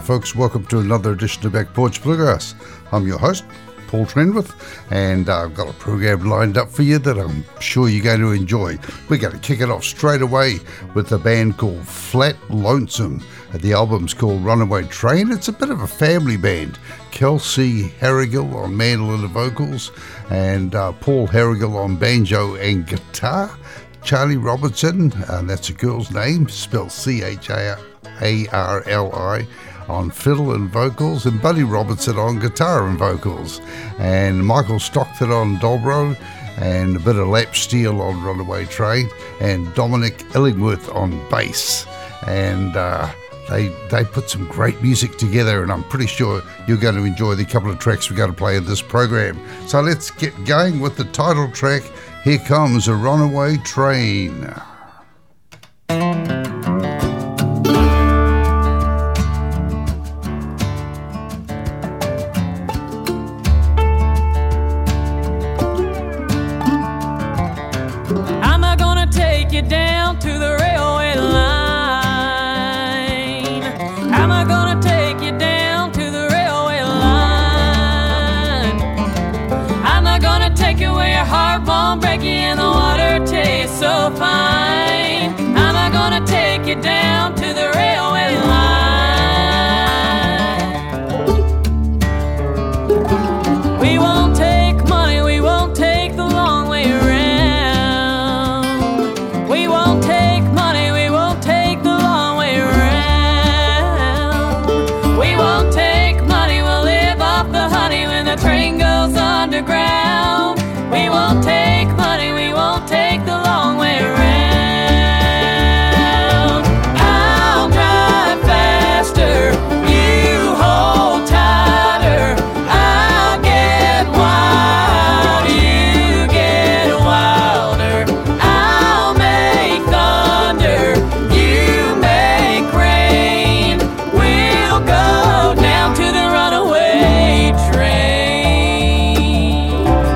folks, welcome to another edition of Back Porch Bluegrass. I'm your host, Paul Trenwith, and I've got a program lined up for you that I'm sure you're going to enjoy. We're going to kick it off straight away with a band called Flat Lonesome. The album's called Runaway Train. It's a bit of a family band. Kelsey Harrigal on mandolin and vocals, and Paul Harrigal on banjo and guitar. Charlie Robertson, that's a girl's name, spelled C-H-A-R-L-I, on fiddle and vocals, and Buddy Robertson on guitar and vocals, and Michael Stockton on dobro, and a bit of lap steel on Runaway Train, and Dominic Illingworth on bass. And they put some great music together, and I'm pretty sure you're going to enjoy the couple of tracks we're going to play in this program. So let's get going with the title track. Here comes a Runaway Train. I'm gonna take you down to the railway line. I'm gonna take you down to the railway line. I'm gonna take you where your heart won't break you and the water tastes so fine. I'm gonna take you down to the railway line. We won't take money, we won't take the long way around. We won't take money, we won't take the long way around. We won't take money, we'll live off the honey when the train goes underground. We won't take money, we won't take the long way around. I'll drive faster, you hold tighter. I'll get wild, you get wilder. I'll make thunder, you make rain. We'll go down to the runaway train.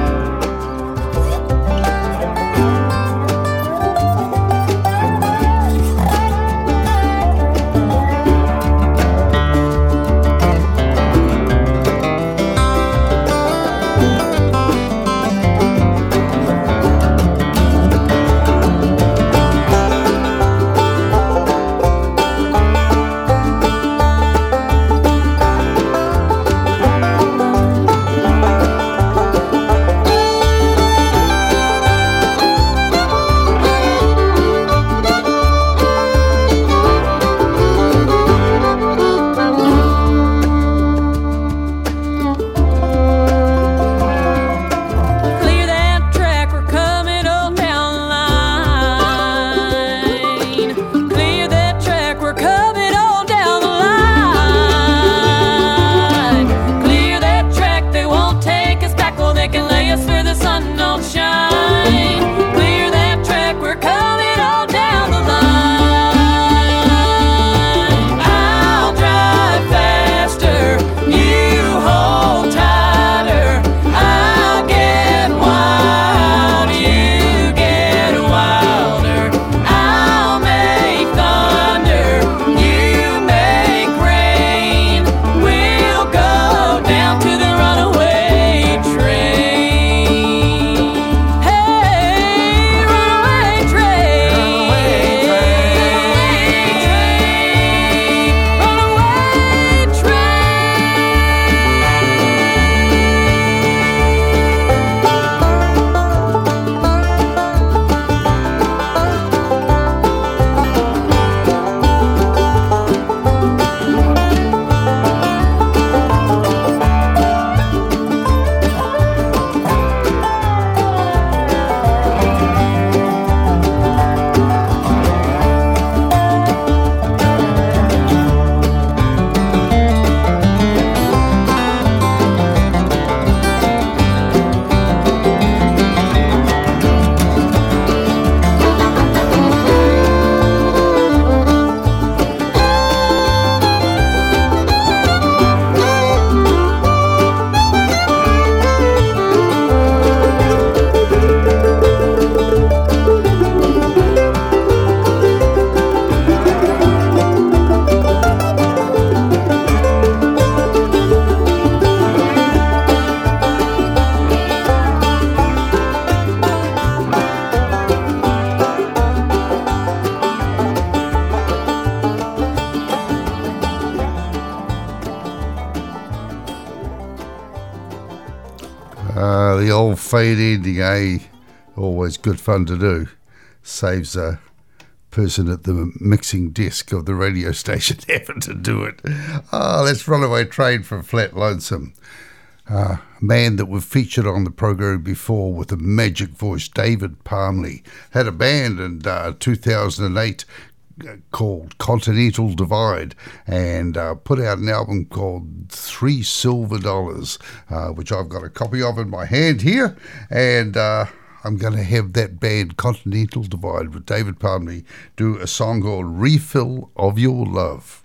fade ending, eh? Always good fun to do. Saves a person at the mixing desk of the radio station having to do it. Let's Runaway Train from Flat Lonesome. A man that we've featured on the program before with a magic voice, David Palmley, had a band in 2008 called Continental Divide, and put out an album called $3 Silver, which I've got a copy of in my hand here, and I'm going to have that band Continental Divide with David Palmley do a song called Refill of Your Love.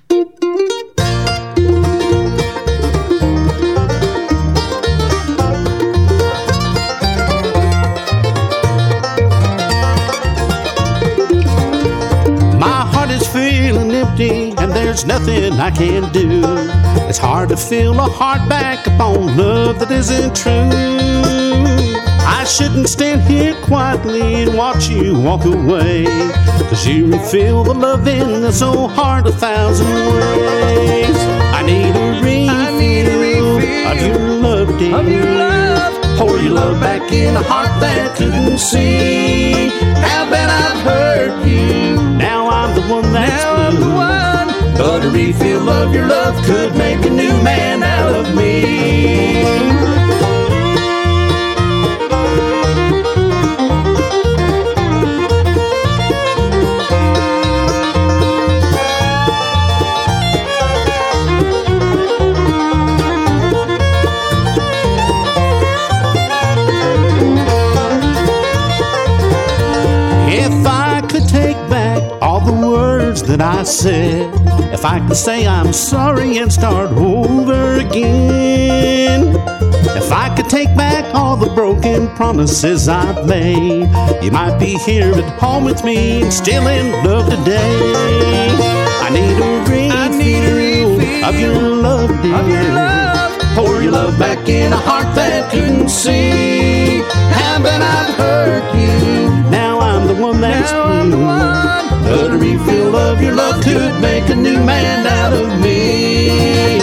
Feeling empty and there's nothing I can do. It's hard to fill a heart back upon love that isn't true. I shouldn't stand here quietly and watch you walk away, 'cause you refill the loving that's so hard 1,000 ways. I need a refill of your love, dear. Pour your love back in a heart that couldn't see. How bad I've hurt you. Now I'm the one that's blue. But a refill of your love could make a new man out of me. That I said, if I could say I'm sorry and start over again, if I could take back all the broken promises I've made, you might be here at home with me and still in love today. I need a refill of your love, dear. Pour your love back in a heart that couldn't see. How bad I've hurt you. Now I'm the one that's blue. But a refill of your love could make a new man out of me.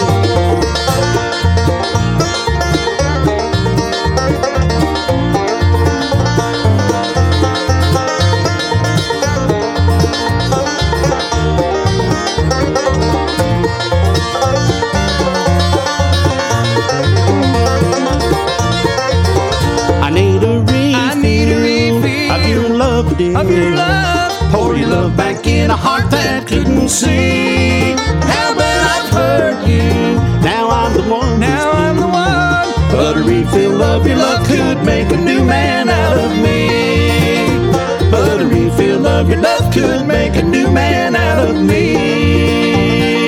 I need a refill of your love, dear. Of your love. Pour your love back in a heart that couldn't see. How bad I've hurt you. Now I'm the one. Now I'm the one. But a refill of your love could make a new man out of me. But a refill of your love could make a new man out of me.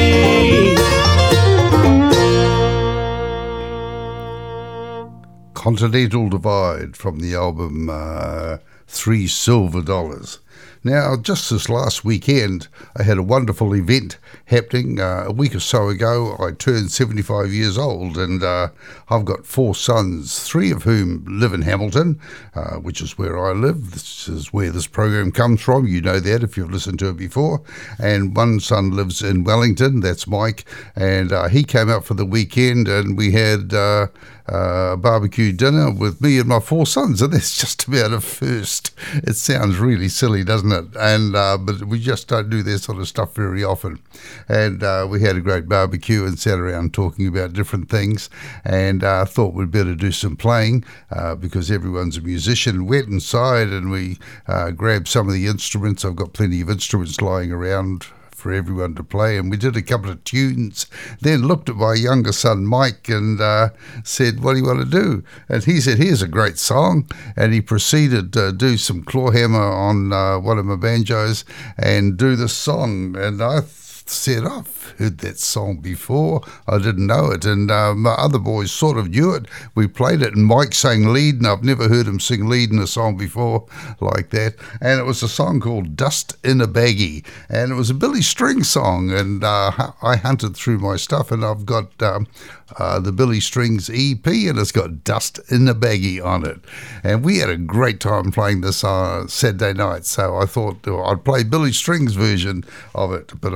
Continental Divide from the album $3 Silver. Now, just this last weekend, I had a wonderful event happening. A week or so ago, I turned 75 years old, and I've got 4 sons, 3 of whom live in Hamilton, which is where I live. This is where this program comes from. You know that if you've listened to it before. And one son lives in Wellington, that's Mike, and he came out for the weekend, and we had barbecue dinner with me and my 4 sons, and that's just about a first. It sounds really silly, doesn't it? And but we just don't do that sort of stuff very often. And we had a great barbecue and sat around talking about different things, and thought we'd better do some playing because everyone's a musician. Went inside and we grabbed some of the instruments. I've got plenty of instruments lying around for everyone to play, and we did a couple of tunes, then looked at my younger son Mike and said, what do you want to do? And he said, here's a great song, and he proceeded to do some clawhammer on one of my banjos and do the song, and I said, I've heard that song before. I didn't know it, and my other boys sort of knew it. We played it, and Mike sang lead, and I've never heard him sing lead in a song before like that. And it was a song called Dust in a Baggie, and it was a Billy String song, and I hunted through my stuff, and I've got the Billy Strings EP, and it's got Dust in a Baggie on it. And we had a great time playing this Saturday night, so I thought I'd play Billy Strings' version of it, but I'm pretty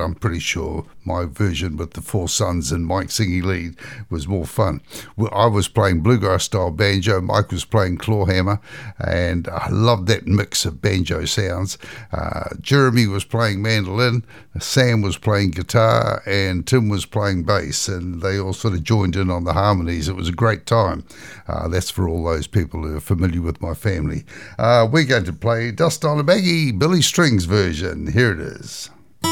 sure my version with the Four Sons and Mike singing lead was more fun. Well, I was playing bluegrass style banjo, Mike was playing clawhammer, and I loved that mix of banjo sounds. Jeremy was playing mandolin, Sam was playing guitar, and Tim was playing bass, and they all sort of joined in on the harmonies. It was a great time. That's for all those people who are familiar with my family. We're going to play Dust on a Baggie, Billy Strings version. Here it is.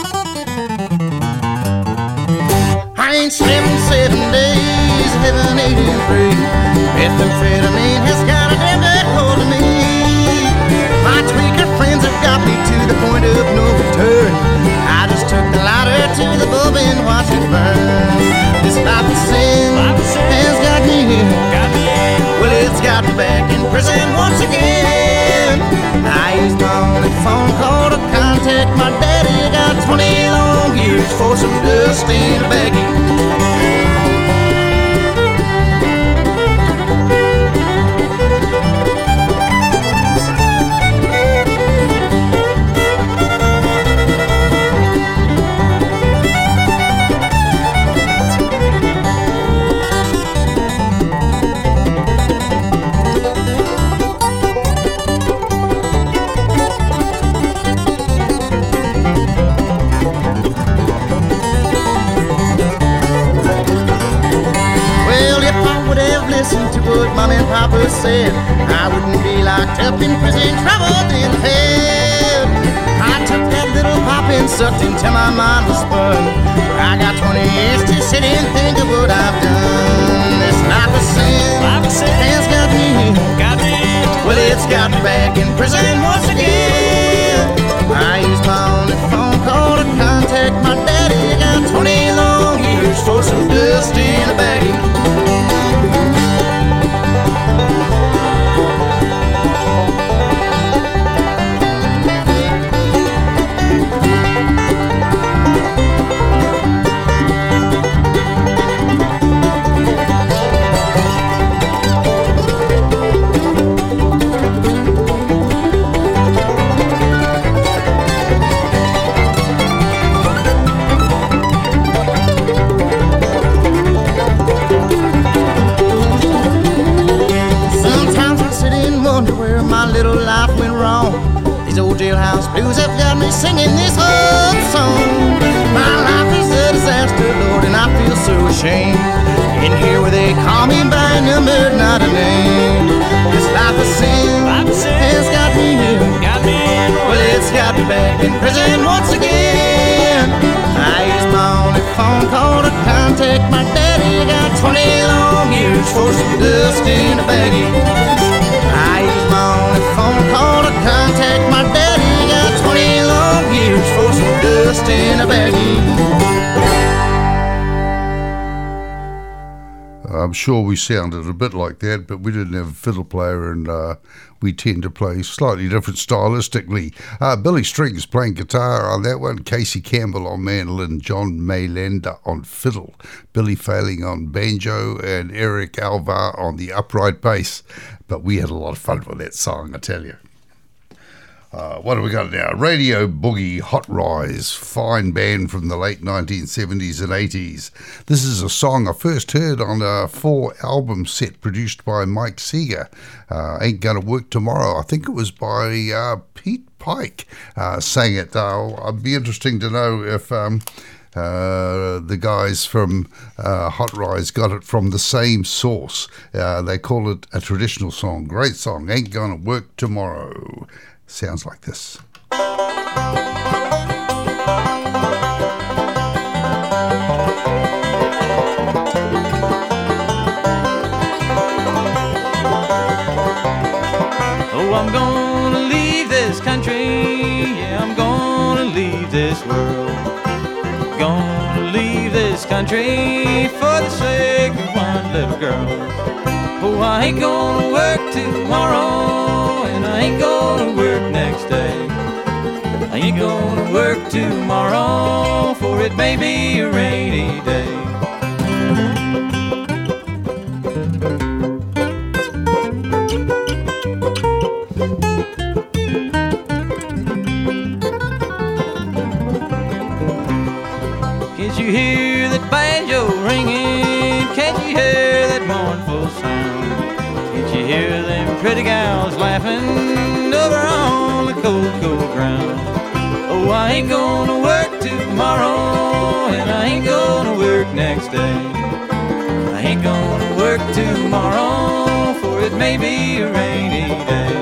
I ain't slept in 7 days, living 83. Methamphetamine has got a damn good hold of me. My tweaker friends have got me to the point of no return. I just took the lighter to the bulb and watched it burn. This life of sin has got me here. Well, it's got me back in prison once again. I used my only phone call to contact my daddy. Got 20 long years for some dust in a baggie. Mom and Papa said I wouldn't be locked up in prison, troubled in hell. I took that little pop and sucked until my mind was spun. I got 20 years to sit and think of what I've done. This life of sin has got me. Well, it's got me back in prison once again. I used my only phone call to contact my daddy. Got 20 long years for some dust in a baggie. Jailhouse blues have got me singing this old song. My life is a disaster, Lord, and I feel so ashamed. In here where they call me by a number, not a name. This life of sin has got me here. Well, it's got me back in prison once again. I used my only phone call to contact my daddy. Got 20 long years for some dust in a baggie. I used my only phone call to contact my daddy. Got 20 long years for some dust in a baggie. I'm sure we sounded a bit like that, but we didn't have a fiddle player, and we tend to play slightly different stylistically. Billy Strings playing guitar on that one, Casey Campbell on mandolin, John Maylander on fiddle, Billy Failing on banjo, and Eric Alvar on the upright bass. But we had a lot of fun with that song, I tell you. What have we got now? Radio Boogie Hot Rise, fine band from the late 1970s and 80s. This is a song I first heard on a 4-album set produced by Mike Seeger. Ain't Gonna Work Tomorrow. I think it was by Pete Pike sang it. It'd be interesting to know if the guys from Hot Rise got it from the same source. They call it a traditional song. Great song, Ain't Gonna Work Tomorrow. Sounds like this. Oh, I'm gonna leave this country, yeah, I'm gonna leave this world. Gonna leave this country for the sake of one little girl. Oh, I ain't gonna work tomorrow, and I ain't gonna work next day. I ain't gonna work tomorrow, for it may be a rainy day. hear that banjo ringing? Can't you hear that mournful sound? Can't you hear them pretty gals laughing over on the cold, cold ground? Oh, I ain't gonna work tomorrow, and I ain't gonna work next day. I ain't gonna work tomorrow, for it may be a rainy day.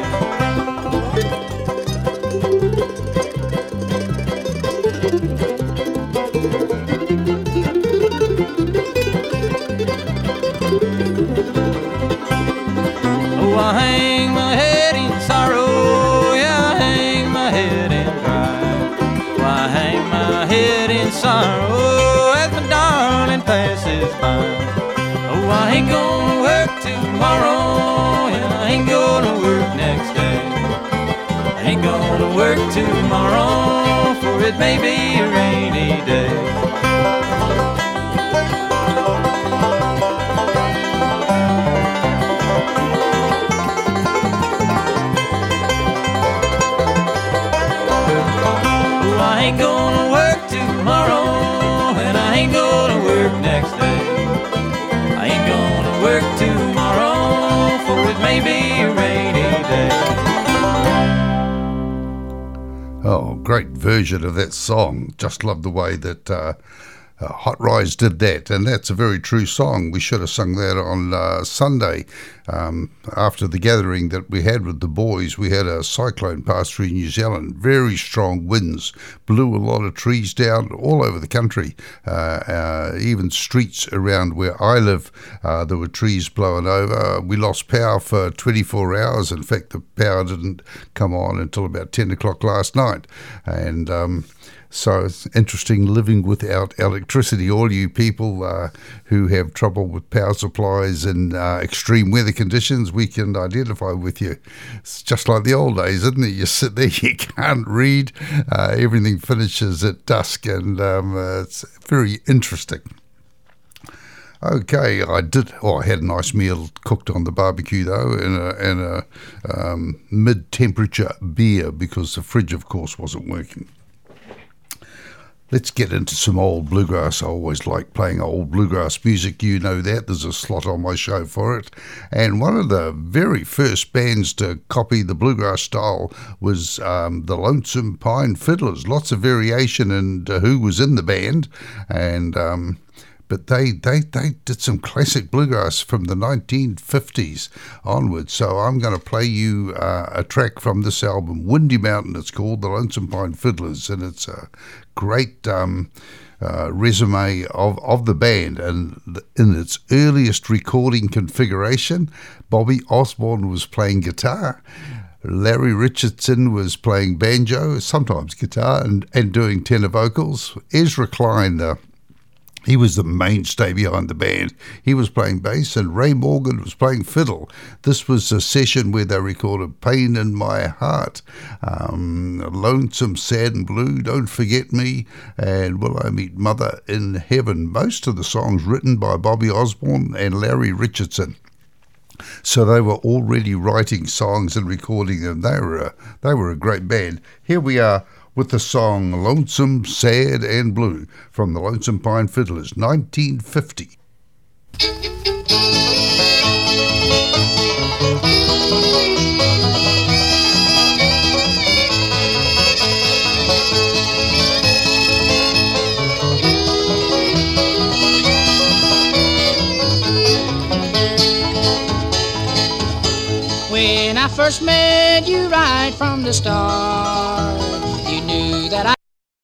Oh, I hang my head in sorrow, yeah, I hang my head in pride. Oh, I hang my head in sorrow as my darling passes by. Oh, I ain't gonna work tomorrow, and I ain't gonna work next day. I ain't gonna work tomorrow, for it may be a rainy day. I ain't gonna work tomorrow, and I ain't gonna work next day. I ain't gonna work tomorrow, for it may be a rainy day. Oh, great version of that song. Just love the way that Hot Rise did that, and that's a very true song. We should have sung that on Sunday. After the gathering that we had with the boys, we had a cyclone pass through New Zealand. Very strong winds, blew a lot of trees down all over the country. Even streets around where I live, there were trees blowing over. We lost power for 24 hours. In fact, the power didn't come on until about 10 o'clock last night. And so it's interesting living without electricity. All you people who have trouble with power supplies and extreme weather conditions, we can identify with you. It's just like the old days, isn't it? You sit there, you can't read. Everything finishes at dusk, and it's very interesting. Okay, I had a nice meal cooked on the barbecue though, and a mid-temperature beer, because the fridge, of course, wasn't working. Let's get into some old bluegrass. I always like playing old bluegrass music. You know that. There's a slot on my show for it. And one of the very first bands to copy the bluegrass style was the Lonesome Pine Fiddlers. Lots of variation in who was in the band. And but they did some classic bluegrass from the 1950s onwards. So I'm going to play you a track from this album, Windy Mountain. It's called The Lonesome Pine Fiddlers, and it's a great resume of the band. And in its earliest recording configuration, Bobby Osborne was playing guitar, Larry Richardson was playing banjo, sometimes guitar, and doing tenor vocals. Ezra Klein, he was the mainstay behind the band. He was playing bass, and Ray Morgan was playing fiddle. This was a session where they recorded Pain in My Heart, Lonesome, Sad and Blue, Don't Forget Me, and Will I Meet Mother in Heaven. Most of the songs written by Bobby Osborne and Larry Richardson. So they were already writing songs and recording them. They were a great band. Here we are with the song Lonesome, Sad and Blue from the Lonesome Pine Fiddlers, 1950. When I first met you right from the start, you knew that I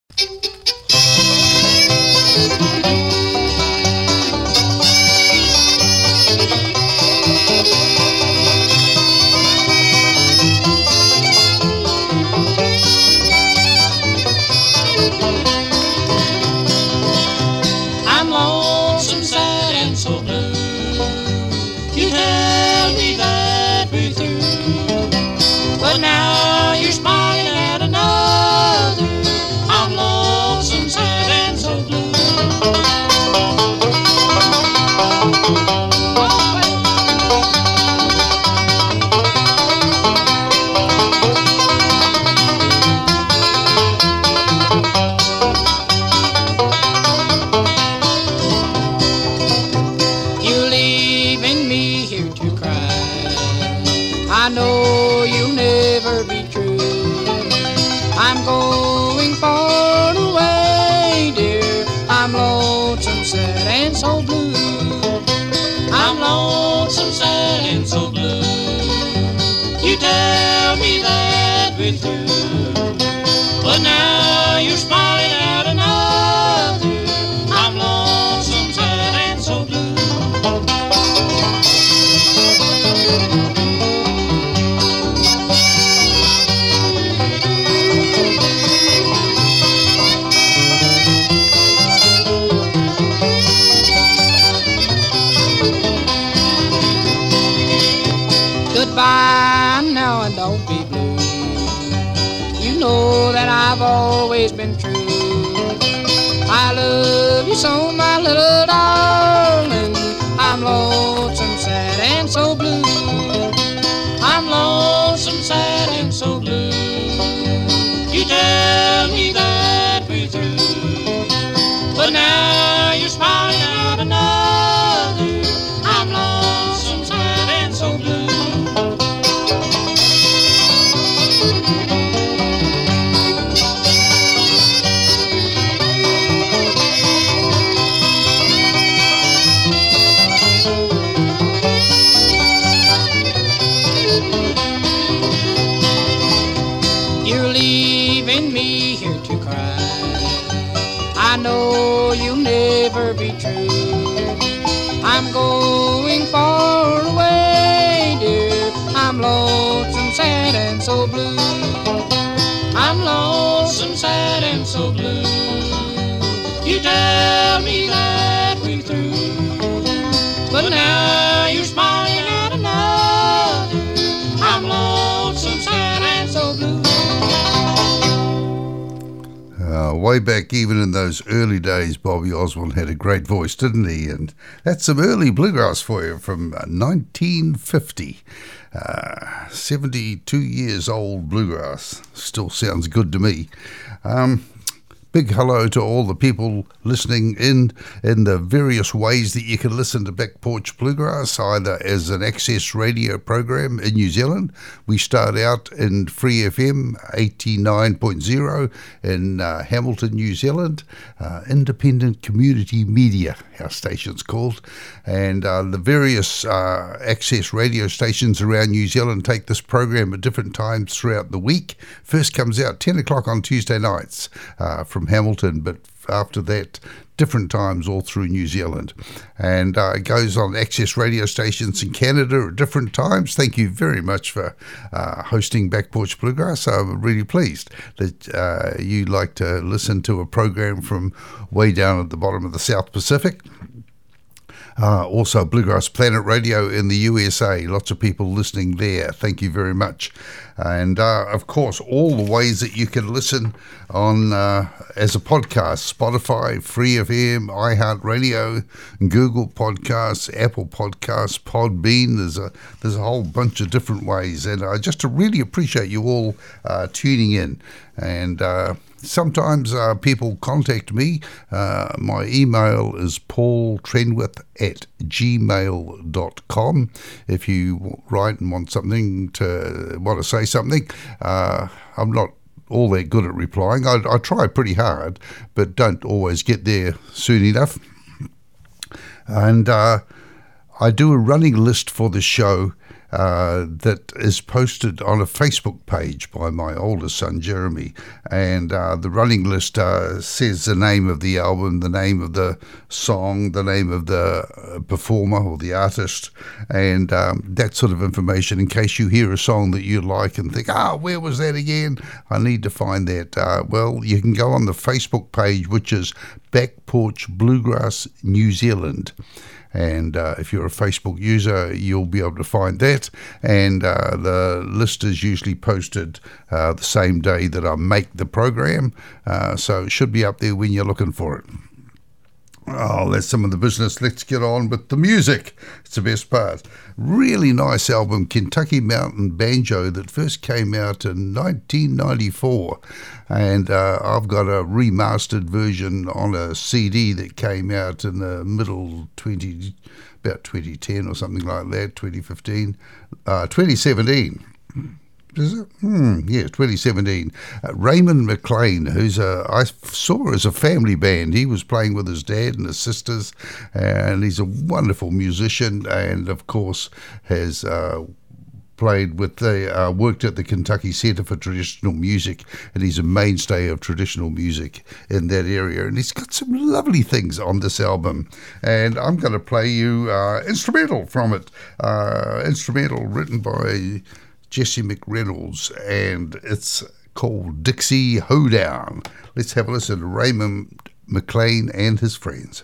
I'm lonesome, sad and so blue. You tell me that we're through, but now you're smiling at another. I'm lonesome, sad and so blue. and true. I love you so, my little darling. I'm lonesome, sad, and so blue. I'm lonesome, sad, and so blue. You tell me that we're through, but now you're smiling at another. I'm lonesome, sad, and so blue. You're leaving me here to cry. I know you'll never be true. I'm going far away, dear. I'm lonesome, sad, and so blue. I'm lonesome, sad, and so blue. You tell me that we're through, but now you're smiling at another. I'm lonesome, sad, and so blue. Way back, even in those early days, Bobby Osborne had a great voice, didn't he? And that's some early bluegrass for you from 1950. 72 years old bluegrass. Still sounds good to me. Big hello to all the people listening in the various ways that you can listen to Back Porch Bluegrass, either as an access radio program in New Zealand. We start out in Free FM 89.0 in Hamilton, New Zealand. Independent Community Media, our station's called. And the various access radio stations around New Zealand take this program at different times throughout the week. First comes out 10 o'clock on Tuesday nights from Hamilton, but after that, different times all through New Zealand. And it goes on access radio stations in Canada at different times. Thank you very much for hosting Back Porch Bluegrass. I'm really pleased that you like to listen to a program from way down at the bottom of the South Pacific. Also Bluegrass Planet Radio in the USA. Lots of people listening there. Thank you very much. And of course, all the ways that you can listen on as a podcast: Spotify, Free FM, iHeartRadio, Google Podcasts, Apple Podcasts, Podbean. There's a whole bunch of different ways, and I just really appreciate you all tuning in. And sometimes people contact me. My email is paultrenwith@gmail.com. If you write and want to say something, I'm not all that good at replying. I try pretty hard, but don't always get there soon enough. And I do a running list for the show that is posted on a Facebook page by my oldest son, Jeremy. And the running list says the name of the album, the name of the song, the name of the performer or the artist, and that sort of information in case you hear a song that you like and think, where was that again? I need to find that. Well, you can go on the Facebook page, which is Back Porch Bluegrass New Zealand. And if you're a Facebook user, you'll be able to find that. And the list is usually posted the same day that I make the program. So it should be up there when you're looking for it. Oh, that's some of the business. Let's get on with the music. It's the best part. Really nice album, Kentucky Mountain Banjo, that first came out in 1994. And I've got a remastered version on a CD that came out in the middle about 2010 or something like that, 2015, 2017. Is it? Yeah, 2017. Raymond McLean, I saw as a family band. He was playing with his dad and his sisters, and he's a wonderful musician, and of course has worked at the Kentucky Center for Traditional Music, and he's a mainstay of traditional music in that area, and he's got some lovely things on this album, and I'm going to play you instrumental from it, instrumental written by Jesse McReynolds, and it's called Dixie Hoedown. Let's have a listen to Raymond McLean and his friends.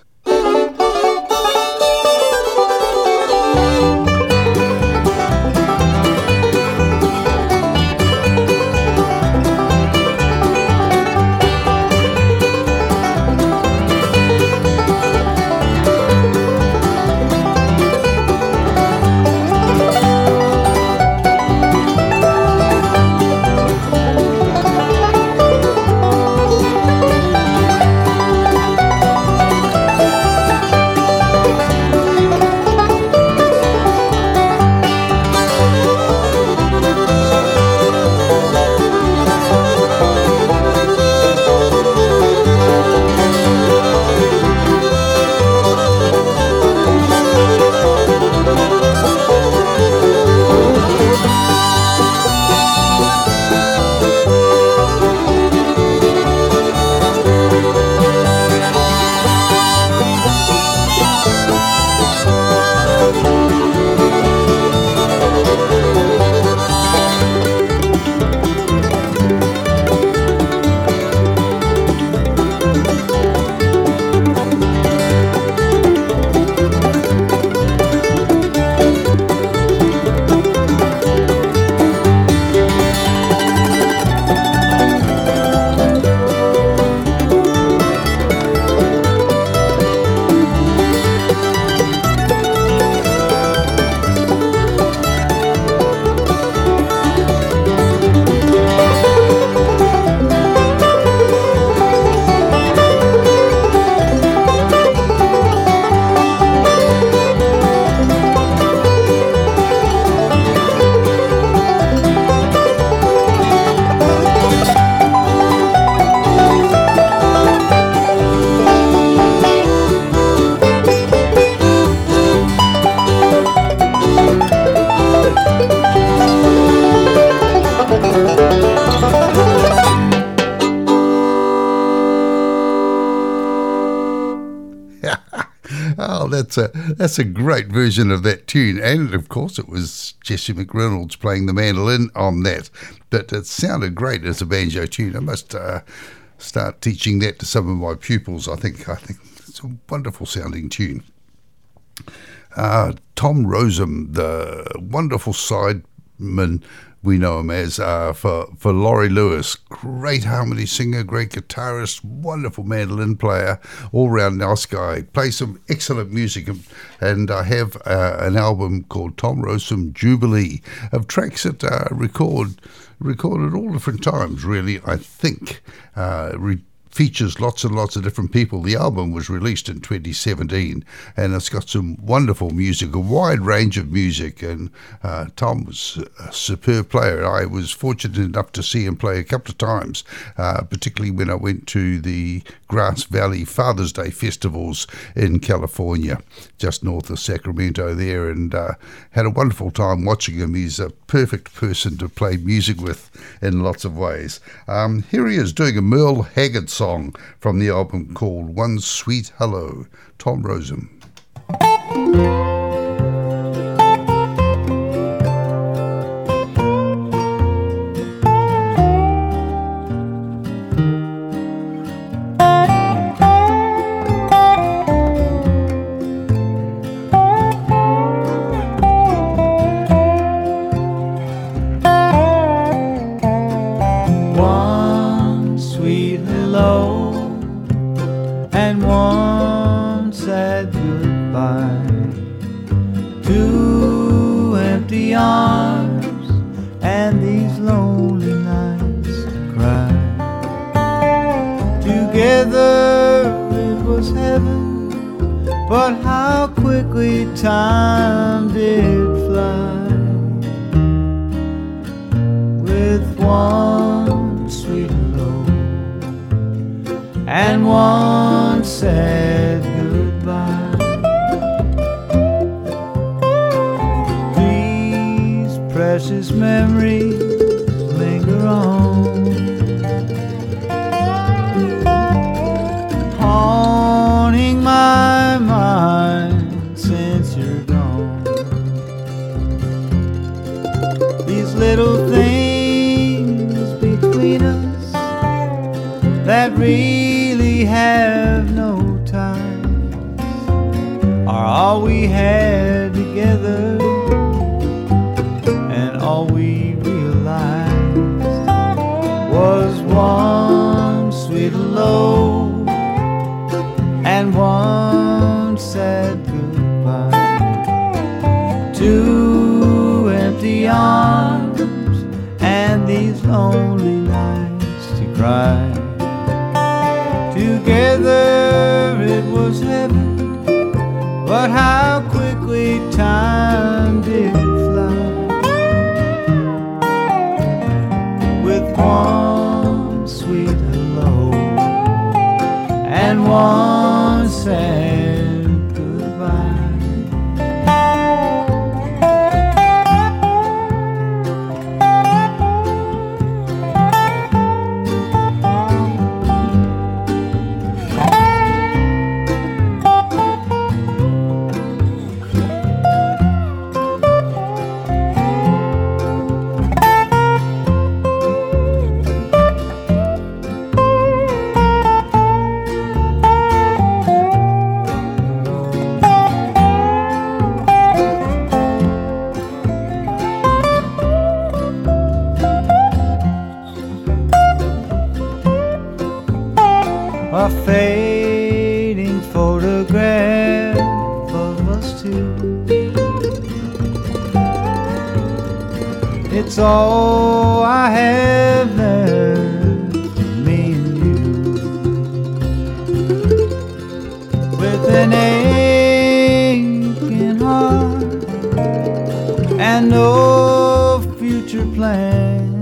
that's a great version of that tune, and of course it was Jesse McReynolds playing the mandolin on that. But it sounded great as a banjo tune. I must start teaching that to some of my pupils. I think it's a wonderful sounding tune. Tom Rosem, the wonderful sideman we know him as, for Laurie Lewis. Great harmony singer, great guitarist, wonderful mandolin player, all-round nice guy. Plays some excellent music, and I have an album called Tom Rosem Jubilee of tracks that recorded all different times, really, I think. Features lots and lots of different people. The album was released in 2017, and it's got some wonderful music, a wide range of music, and Tom was a superb player. I was fortunate enough to see him play a couple of times, particularly when I went to the Grass Valley Father's Day festivals in California, just north of Sacramento there, and had a wonderful time watching him. He's a perfect person to play music with in lots of ways. Here he is doing a Merle Haggard song from the album called One Sweet Hello, Tom Rosem. Time did fly with one sweet hello and one sad goodbye. These precious memories linger on, haunting my mind since you're gone. These little things between us that really have no ties are all we had together, and all we realized was one sweet hello and one sad goodbye. Two empty arms and these lonely nights to cry. Together it was heaven, but how quickly time did fly. With one sweet hello and one sad goodbye. A fading photograph of us two. It's all I have left of me and you. With an aching heart and no future plan,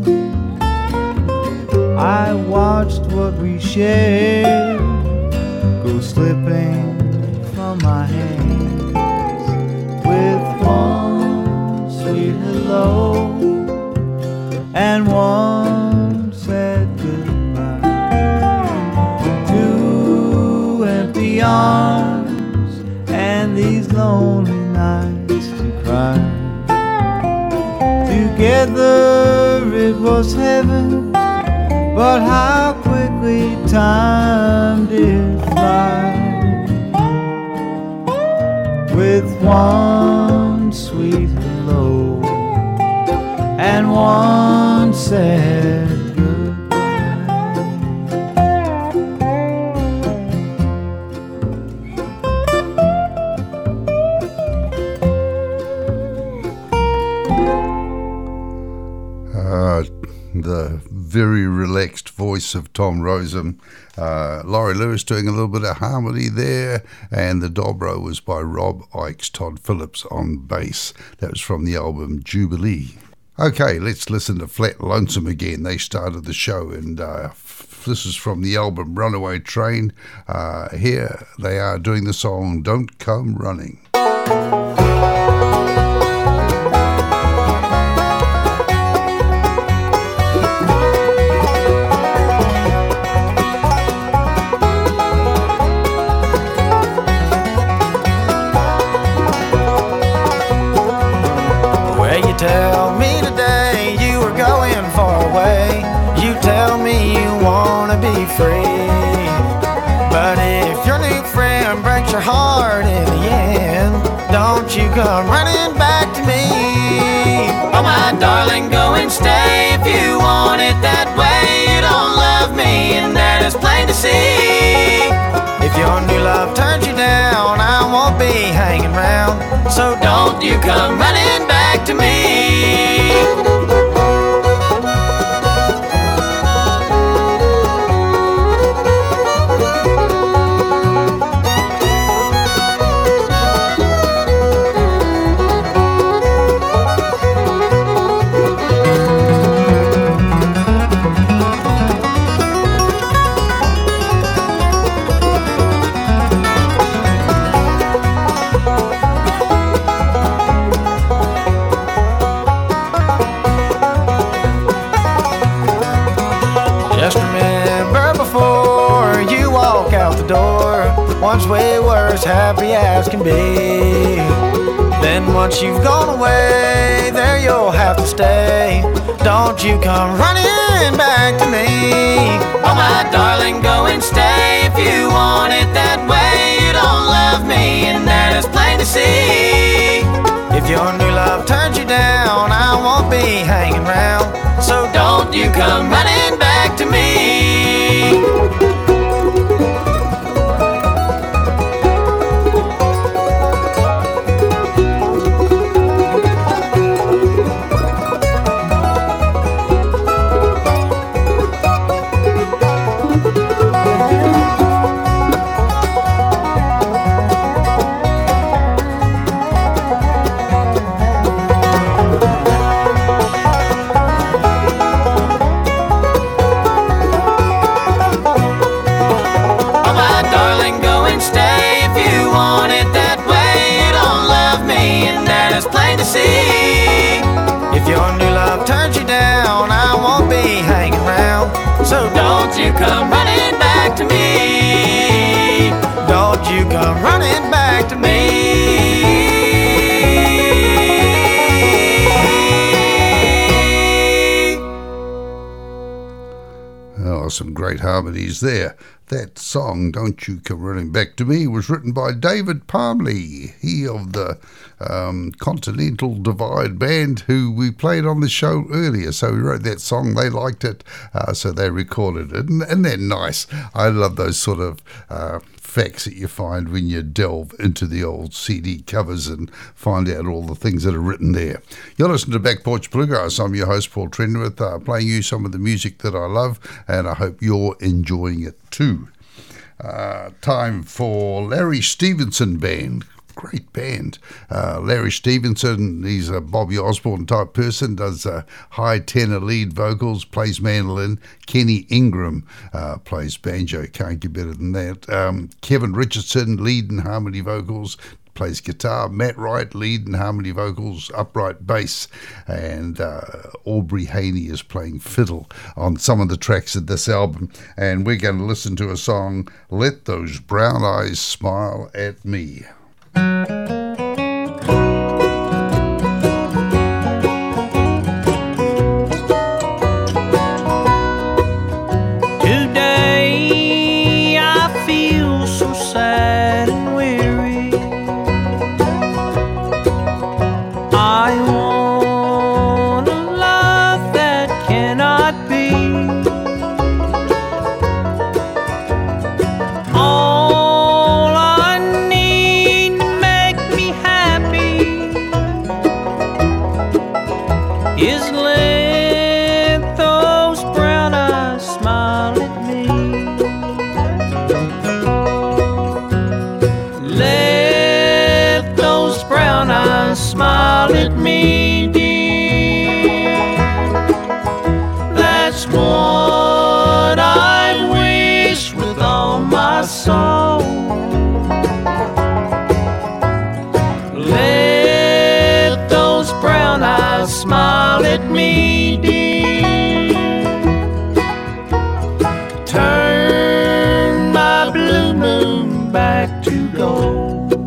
I watched what we shared go slipping from my hands. With one sweet hello and one sad goodbye. Two empty arms and the together it was heaven, but how quickly time did fly. With one sweet hello and one sad the very relaxed voice of Tom Rosem. Laurie Lewis doing a little bit of harmony there, and the dobro was by Rob Ikes, Todd Phillips on bass. That was from the album Jubilee. Okay, let's listen to Flat Lonesome again. They started the show, and this is from the album Runaway Train. Here they are doing the song Don't Come Running. Tell me today you were going far away. You tell me you wanna be free. But if your new friend breaks your heart in the end, don't you come running back to me. Oh my darling, go and stay if you want it that way. You don't love me and that is plain to see. If your new love turns you down, I won't be hanging round. So don't you come running back to me. Once we were as happy as can be. Then once you've gone away, there you'll have to stay. Don't you come running back to me. Oh my darling, go and stay if you want it that way. You don't love me and that is plain to see. If your new love turns you down, I won't be hanging round. So don't you come running back to me. If your new love turns you down, I won't be hanging round. So don't you come running back to me. Don't you come running back to me. Oh, some great harmonies there. That song, Don't You Come Running Back to Me, was written by David Palmley, he of the Continental Divide Band, who we played on the show earlier. So he wrote that song, they liked it, so they recorded it. And they're nice. I love those sort of facts that you find when you delve into the old CD covers and find out all the things that are written there. You're listening to Back Porch Bluegrass. I'm your host, Paul Trenwith, playing you some of the music that I love, and I hope you're enjoying it too. Time for Larry Stevenson Band. Great band. Larry Stevenson, he's a Bobby Osborne type person, does high tenor lead vocals, plays mandolin. Kenny Ingram plays banjo, can't get better than that. Kevin Richardson, lead and harmony vocals, plays guitar. Matt Wright, lead and harmony vocals, upright bass, and Aubrey Haney is playing fiddle on some of the tracks of this album. And we're going to listen to a song, Let Those Brown Eyes Smile at Me. smile at me, dear. That's what I wish with all my soul. Let those brown eyes smile at me, dear. Turn my blue moon back to gold.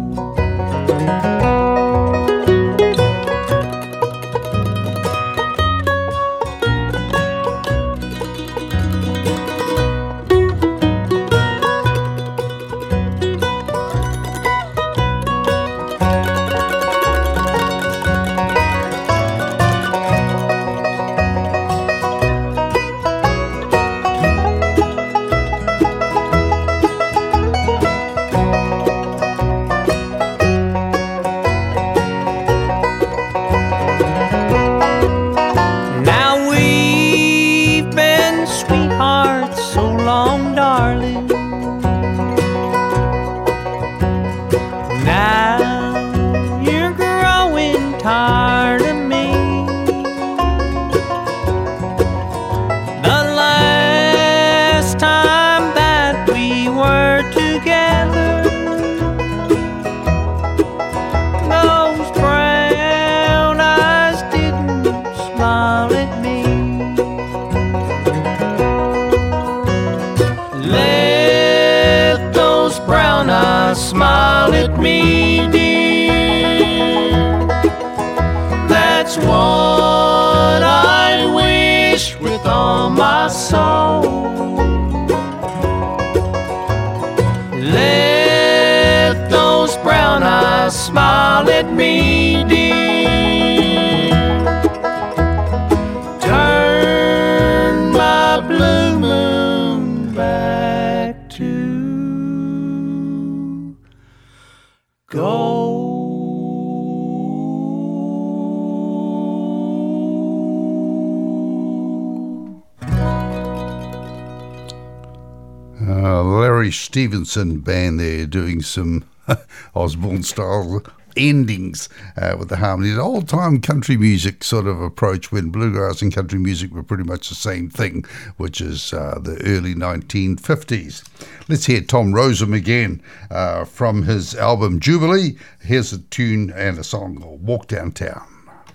Smile at me, dear. That's what I wish with all my soul. Let those brown eyes smile at me, dear. Turn my blue moon back to Larry Stevenson band there doing some Osborne style endings with the harmony. An old time country music sort of approach when bluegrass and country music were pretty much the same thing, which is the early 1950s. Let's hear Tom Rosem again from his album Jubilee. Here's a tune and a song called Walk Downtown.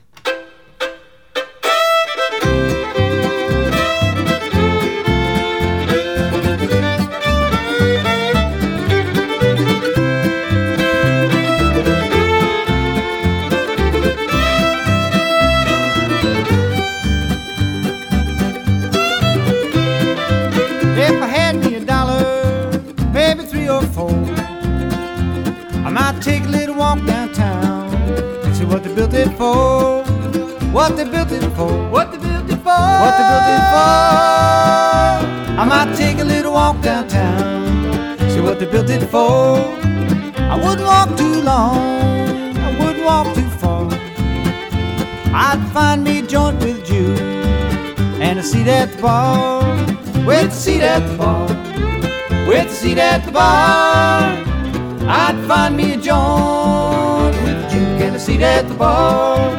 If I had me $1, maybe 3 or 4, I might take a little walk downtown and see what they built it for. What they built it for. What they built it for. What they built it for. I might take a little walk downtown, see what they built it for. I wouldn't walk too long, I wouldn't walk too far. I'd find me a joint with a Jew and a seat at the bar. With a seat at the bar, with a seat at the bar. I'd find me a joint with a Jew and a seat at the bar.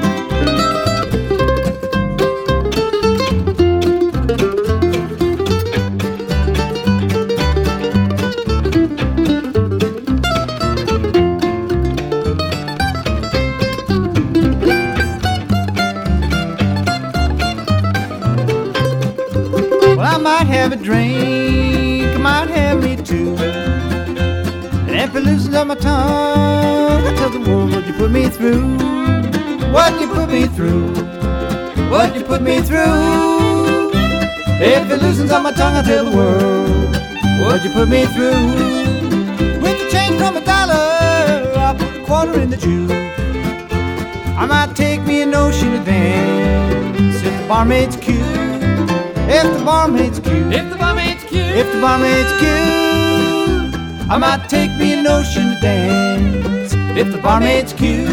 Well, I might have a drink, I might have me two. And if it loosens up my tongue, I tell the world what you put me through. What you put me through. What you put me through. If it loosens up my tongue, I tell the world what you put me through. With the change from $1, I put a quarter in the juke. I might take me a notion advance if the barmaid's cute. If the barmaid's cute, If the barmaid's cute, if the barmaid's cute, I might take me a notion to dance. If the barmaid's cute.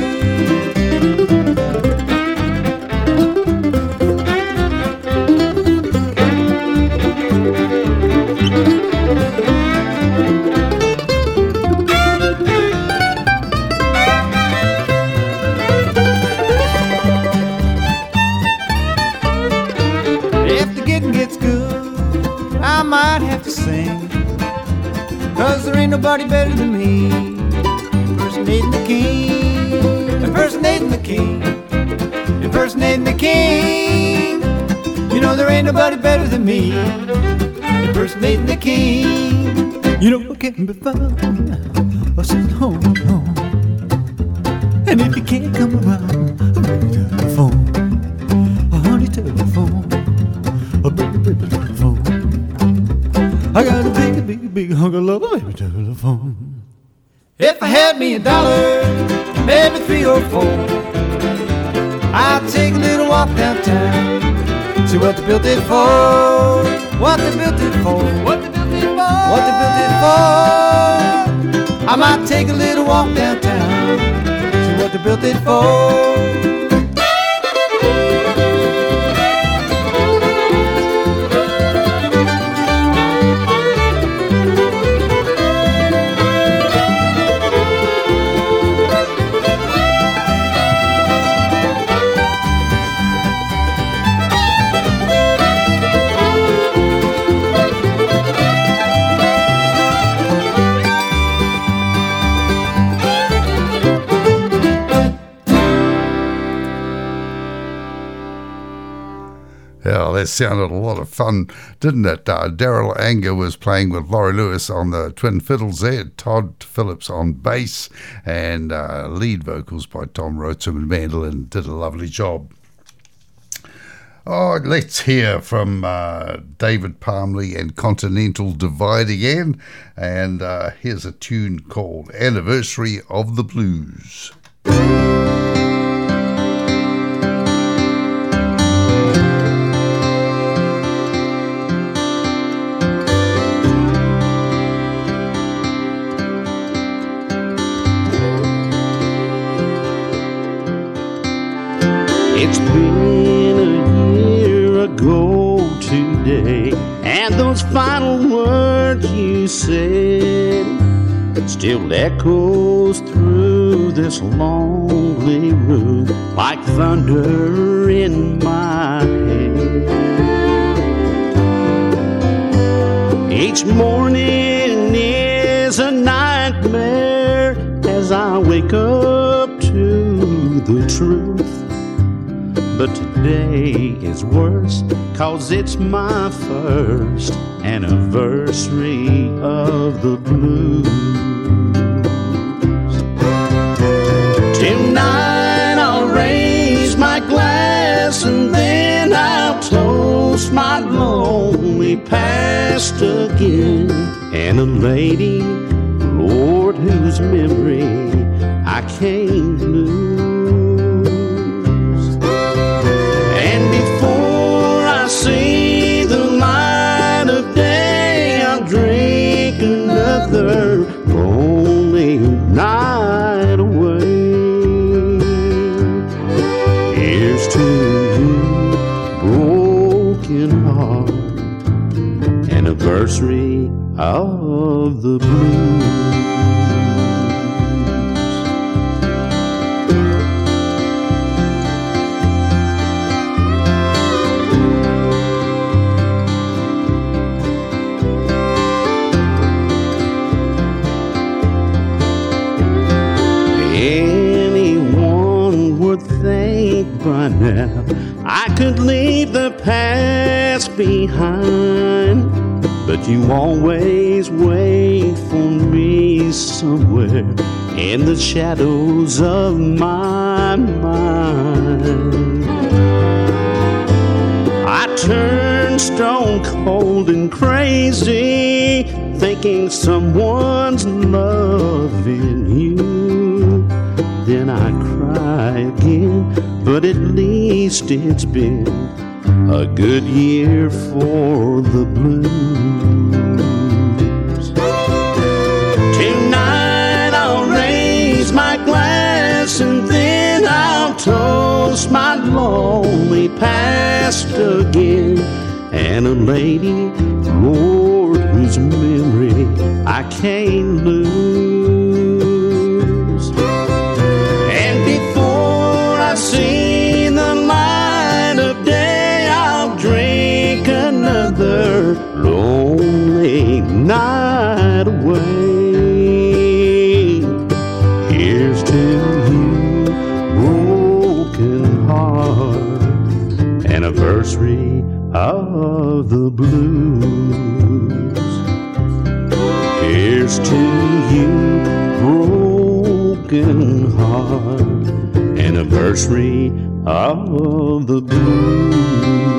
'cause there ain't nobody better than me. Impersonating the king, impersonating the king, impersonating the king. You know there ain't nobody better than me. Impersonating the king. You know it can be fun. I said home, home. And if you can't come around, telephone, honey, telephone, baby, telephone. I got a big, big, big hunk of love, baby, telephone. If I had me $1, maybe 3 or 4, I'd take a little walk downtown, see what they built it for, what they built it for, what they built it for, what they built it for. I might take a little walk downtown, see what they built it for. Yeah, that sounded a lot of fun, didn't it? Daryl Anger was playing with Laurie Lewis on the twin fiddles there, Todd Phillips on bass, and lead vocals by Tom Rotem and mandolin. Did a lovely job. Oh, let's hear from David Palmley and Continental Divide again. And here's a tune called Anniversary of the Blues. It's been a year ago today, and those final words you said still echoes through this lonely room like thunder in my head. Each morning is a nightmare as I wake up to the truth. But today is worse, 'cause it's my first anniversary of the blues. Tonight I'll raise my glass and then I'll toast my lonely past again. And a lady, Lord, whose memory I can't lose. See the light of day, I'll drink another lonely night away. Here's to you, broken heart, anniversary of the blues. By now I could leave the past behind, but you always wait for me somewhere in the shadows of my mind. I turn stone cold and crazy, thinking someone's loving you. Then I cry again, but at least it's been a good year for the blues. Tonight I'll raise my glass and then I'll toast my lonely past again. And a lady, Lord, whose memory I can't lose. See the light of day, I'll drink another lonely night away. anniversary of the blues. Here's to you, broken heart, anniversary of the blues.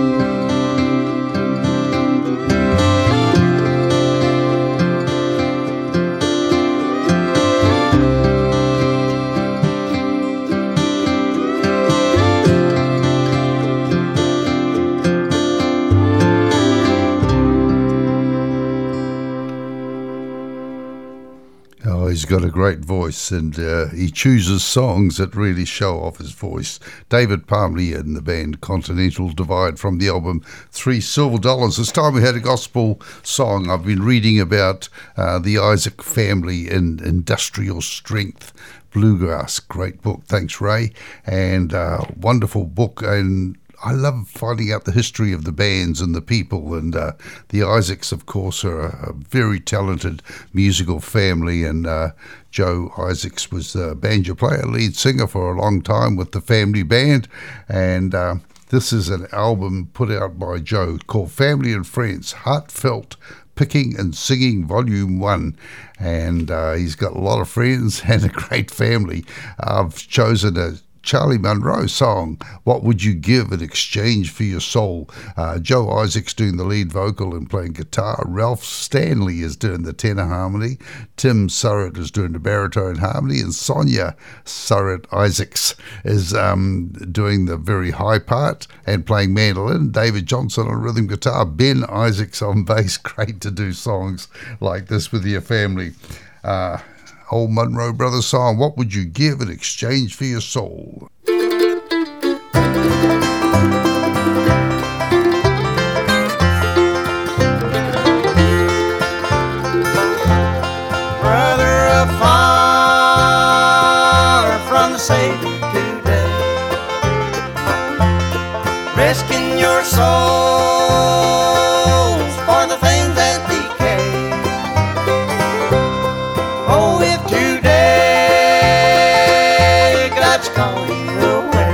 He's got a great voice, and he chooses songs that really show off his voice. David Palmley and the band Continental Divide from the album $3 Silver. This time we had a gospel song. I've been reading about the Isaac family in Industrial Strength Bluegrass. Great book. Thanks, Ray. And wonderful book. And I love finding out the history of the bands and the people, and the Isaacs, of course, are a very talented musical family, and Joe Isaacs was the banjo player, lead singer for a long time with the family band, and this is an album put out by Joe called Family and Friends, Heartfelt Picking and Singing Volume 1, and he's got a lot of friends and a great family. I've chosen a Charlie Monroe song, What Would You Give in Exchange for Your Soul? Joe Isaacs doing the lead vocal and playing guitar. Ralph Stanley is doing the tenor harmony. Tim Surratt is doing the baritone harmony. And Sonia Surratt Isaacs is doing the very high part and playing mandolin. David Johnson on rhythm guitar. Ben Isaacs on bass. Great to do songs like this with your family. Old Monroe Brothers song, What Would You Give in Exchange for Your Soul? Brother, afar from the Savior today, risking your souls for the things that decay. Oh, if today God's calling you away,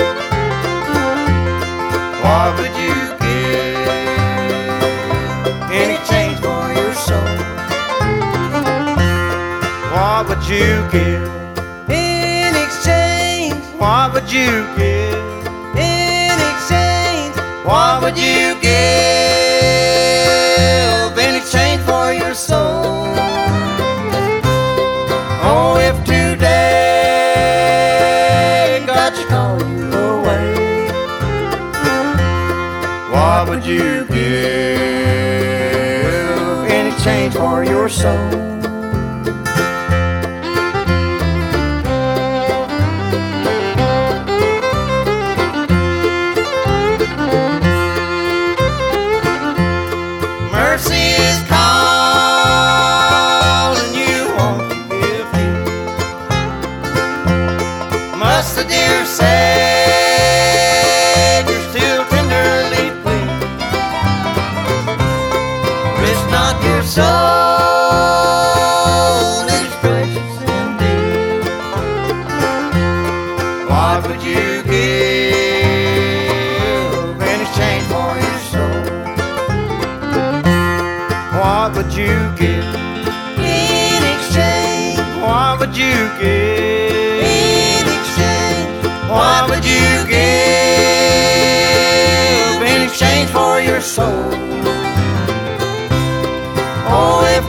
what would you give in exchange for your soul? What would you give in exchange? What would you give in exchange? What would you give in exchange for your soul? Oh, if today God should call you away, what would you give in exchange for your soul? Mercy is calling you, won't you give heed? Must the dear Savior still tenderly plead? Risk not your soul, it is precious indeed. What would you give in exchange for your soul? What would you give in exchange? What would you give in exchange? What would you give in exchange for your soul? Oh, if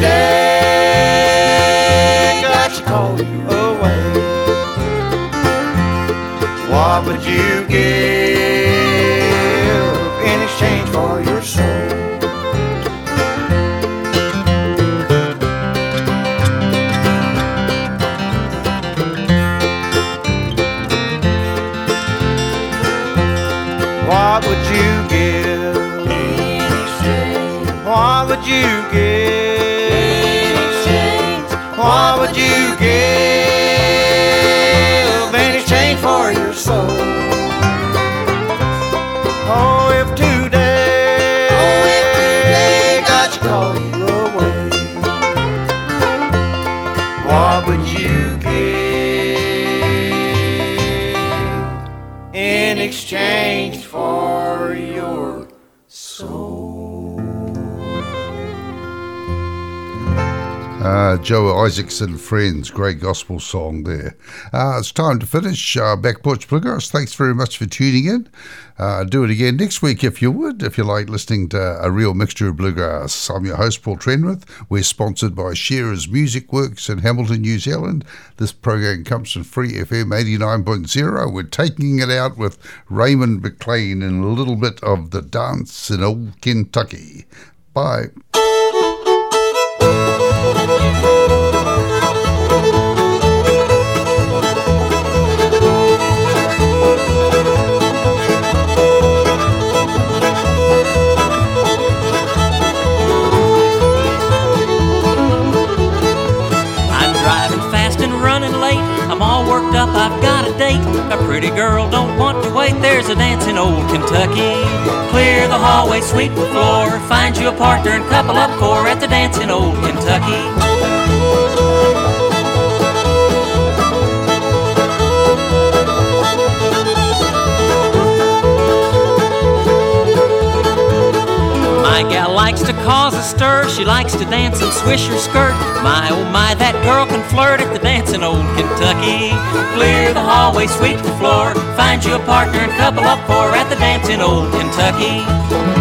today God should call you away, what would you give in exchange for your soul? What would you give in exchange? What would you give in exchange? What would you give in exchange for your soul? Oh, if today God should call you away, what would you give in exchange for you? Joe Isaacs and Friends, great gospel song there. It's time to finish Back Porch Bluegrass. Thanks very much for tuning in. Do it again next week if you would, if you like listening to a real mixture of bluegrass. I'm your host, Paul Trenwith. We're sponsored by Shearer's Music Works in Hamilton, New Zealand. This program comes from Free FM 89.0. We're taking it out with Raymond McLean and a little bit of the dance in old Kentucky. Bye. I'm all worked up, I've got a date. A pretty girl don't want to wait. There's a dance in old Kentucky. Clear the hallway, sweep the floor. Find you a partner and couple up four at the dance in old Kentucky. My gal likes to cause a stir. She likes to dance and swish her skirt. My, oh my, that girl can flirt at the dance in old Kentucky. Clear the hallway, sweep the floor. Find you a partner and couple up four at the dance in old Kentucky.